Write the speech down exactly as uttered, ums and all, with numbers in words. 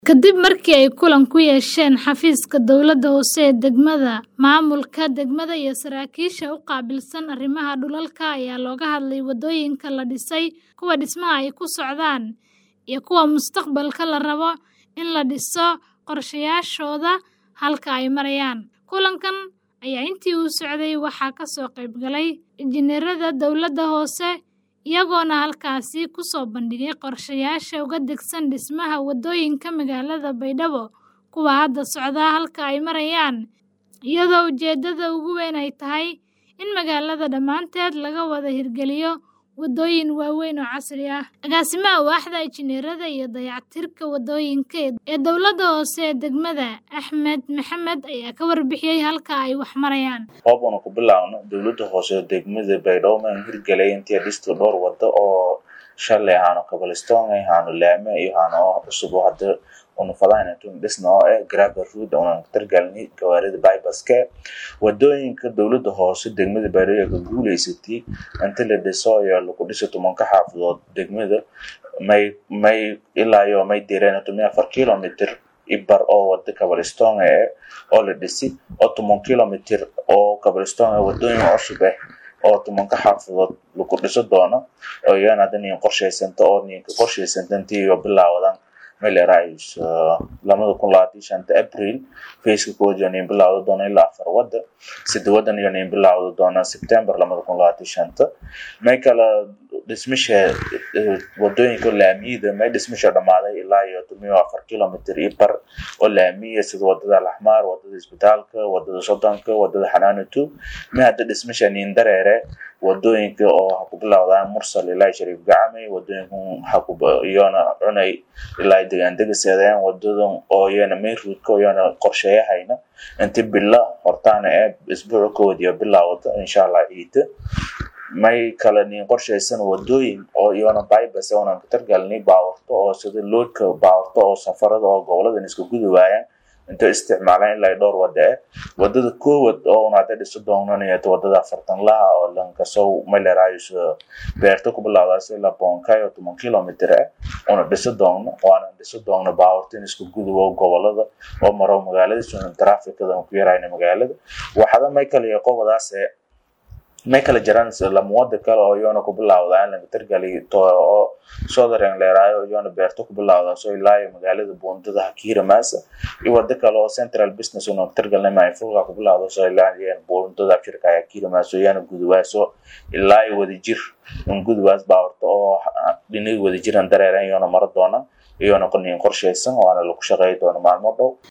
Kadib markii ay kulan ku yeesheen xafiiska dowladda hoose ee degmada, maamulka degmada iyo saraakiisha u qaabilsan arrimaha dhulalka ayaa looga hadlay wadooyinka la dhisay, kuwa dhismaha ay ku socdaan, iyo kuwa mustaqbalka la rabo in la dhiso qorshayaashooda halka ay marayaan. Kulankan ayaa intii uu socday waxaa ka soo qayb galay injineerada dowladda hoose, iyagoona halkaasi ku soo bandhigay qorshayaasha uga degsan dhismaha wadooyinka magaalada Baydhabo, kuwa hadda socda halka ay marayaan, iyadoo ujeedada ugu weyn ay tahay in magaalada dhammaanteed laga wada hirgeliyo wadooyin waaweyn oo casri ah. Agaasimaha waaxda injineerada iyo dayactirka wadooyinka ee dowladda hoose ee degmada, Axmed Maxamed, ayaa ka warbixiyay halka ay wax marayaan. Qoobana ku bilaawno dowladda hoose ee degmada Baydhabo ma hirgelay intii dhisto dhowr wado oo shalay ahaano Cobblestone ahaano laame iyo ahaano cusub oo hadda unu fadhana tun dhisno ee gravel road oo targalni gawaarida bypasska wadooyinka dowladda hoose degmada Baydhabo ka guuleysatay inta la dhiso iyo lagu dhiso tobanka xaafadood degmada may may ilaa iyo may diireen afar kiiloomitir ibar oo wada Cobblestone ee oo la dhisay oo toban kiiloomitir oo Cobblestone wadooyin cusub ah oo tobanka xaafadood lagu dhiso doono oo iyana hadana qorsheysan oo ninka qorsheysan intii iyo bilaawadan meel raayis lamada kun labaatan iyo shan April Facebook iyo nin bilaawdo doona ilaa afar wada sidoo wadan iyo nin bilaawdo doona September lamada kun labaatan iyo shan may kala dhismisha wadooyinka laamiyada may dhismisha dhamaaday ilaa iyo toban iyo afar kiiloomitir ibar oo laamiya sida wadada Al-Ahmar, wadada isbitaalka, wadada Sodanka, wadada Xanaanatu ma hadda dhismisha nin dareere wadooyinka oo ku bilaawdaan Mursal ilaa Shariif Gacmay wadooyinka xakuba iyona cunay ilaa deegaan degasadeen wadadan oo iyana meerudka iyana qorsheyahayna inta bila hortaana ee isbuuc koodiyo bilaawda insha Allah iida may kala nin qorsheysan wadooyin oo iyana bypass oo aan ka targalnay baawarto oo sida loodka baawarto oo safarada oo gobolada isku gudubaya inta isticmaalaan ilaa dhowr wada wadada koowad oo aan hadda dhiso doonanaya wadada afartan laha oo lanka soo meelaraayis beerto ku bilaawdaasay la Bonkayo toban kiiloomitir oo dhiso doono oo aan dhiso doono baawarto isku gudubo gobolada oo maro magaalada soo trafficada ku yarayna magaalada waxada may kala qobadaas may kala jiraan la muwada kale oo iyana ku bilaawdaan la targalay to oo soo dareen leeraayo iyana beerto ku bilaawda soo ilaa magaalada Boondada Hakiira Maasa iyo wada kale oo Central Business oo targalnay ma fuuqa ku bilaawda soo ilaa Boondada shirka Hakiira Maasa iyana gudubaaso ilaa wada jir in gudubaas baawarto oo dhinay wada jiran dareerayna mar doona iyana qaniin qorsheysan oo aan lagu shaqeeyo doono maalmo dhow.